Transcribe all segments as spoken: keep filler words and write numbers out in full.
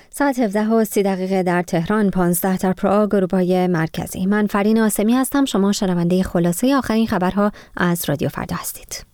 ساعت هفده و سی دقیقه در تهران، پانزده در پراگ، اروپای مرکزی. من فرین آسمی هستم. شما شنونده خلاصه آخرین خبرها از رادیو فردا هستید.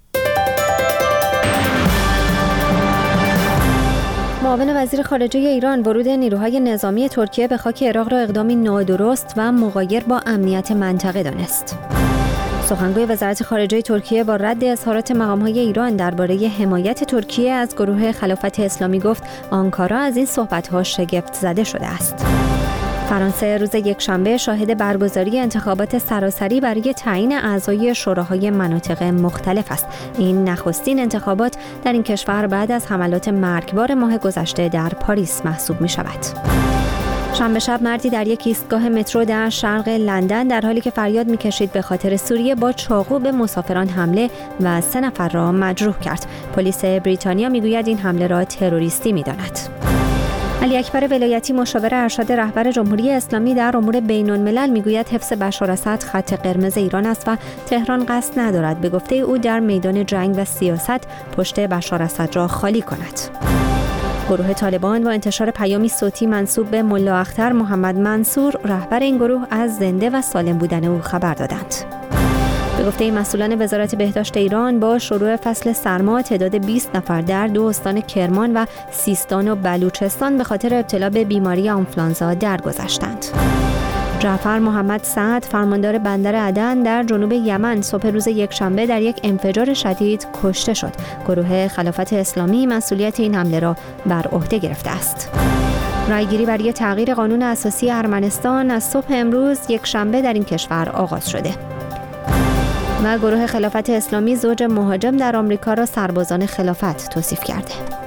معاون وزیر خارجه ایران ورود نیروهای نظامی ترکیه به خاک عراق را اقدامی نادرست و مغایر با امنیت منطقه دانست. سخنگوی وزارت خارجه ترکیه با رد اظهارات مقام‌های ایران درباره حمایت ترکیه از گروه خلافت اسلامی گفت آنکارا از این صحبت‌ها شگفت زده شده است. فرانسه روز یکشنبه شاهد برگزاری انتخابات سراسری برای تعیین اعضای شوراهای مناطق مختلف است. این نخستین انتخابات در این کشور بعد از حملات مرگبار ماه گذشته در پاریس محسوب می‌شود. شنبه شب مردی در یک ایستگاه مترو در شرق لندن در حالی که فریاد می‌کشید به خاطر سوریه با چاقو به مسافران حمله و سه نفر را مجروح کرد. پلیس بریتانیا می‌گوید این حمله را تروریستی می‌داند. علی اکبر ولایتی مشاور ارشد رهبر جمهوری اسلامی در امور بین‌الملل میگوید حفظ بشار اسد خط قرمز ایران است و تهران قصد ندارد به گفته او در میدان جنگ و سیاست پشت بشار اسد را خالی کند. گروه طالبان با انتشار پیامی صوتی منسوب به ملا اختر محمد منصور رهبر این گروه از زنده و سالم بودن او خبر دادند. به گفته مسئولان وزارت بهداشت ایران با شروع فصل سرما تعداد بیست نفر در دو استان کرمان و سیستان و بلوچستان به خاطر ابتلا به بیماری آنفولانزا درگذشتند. جعفر محمد سعد فرماندار بندر عدن در جنوب یمن صبح روز یکشنبه در یک انفجار شدید کشته شد. گروه خلافت اسلامی مسئولیت این حمله را بر عهده گرفته است. رایگیری برای تغییر قانون اساسی ارمنستان از صبح امروز یکشنبه در این کشور آغاز شده. و گروه خلافت اسلامی زوج مهاجم در آمریکا را سربازان خلافت توصیف کرده.